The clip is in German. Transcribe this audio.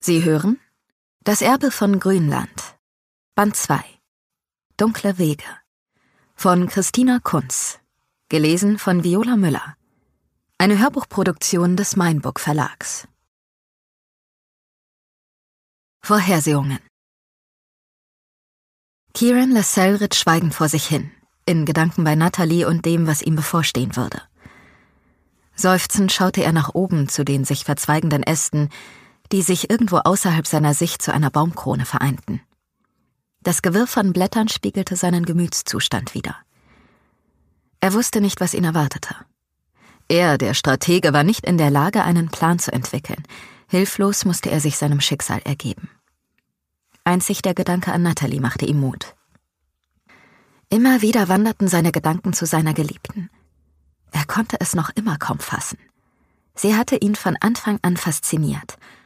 Sie hören Das Erbe von Grünland, Band 2, Dunkle Wege, von Christina Kunz, gelesen von Viola Müller. Eine Hörbuchproduktion des Mainbook Verlags. Vorhersehungen. Kieran lässt Selrid schweigend vor sich hin, in Gedanken bei Natalie und dem, was ihm bevorstehen würde. Seufzend schaute er nach oben zu den sich verzweigenden Ästen, die sich irgendwo außerhalb seiner Sicht zu einer Baumkrone vereinten. Das Gewirr von Blättern spiegelte seinen Gemütszustand wider. Er wusste nicht, was ihn erwartete. Er, der Stratege, war nicht in der Lage, einen Plan zu entwickeln. Hilflos musste er sich seinem Schicksal ergeben. Einzig der Gedanke an Natalie machte ihm Mut. Immer wieder wanderten seine Gedanken zu seiner Geliebten. Er konnte es noch immer kaum fassen. Sie hatte ihn von Anfang an fasziniert.